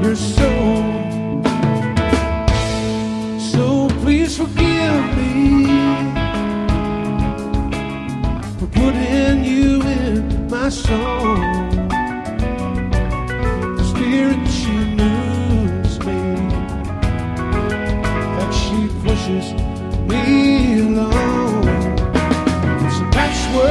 your soul. So please forgive me for putting you in my song.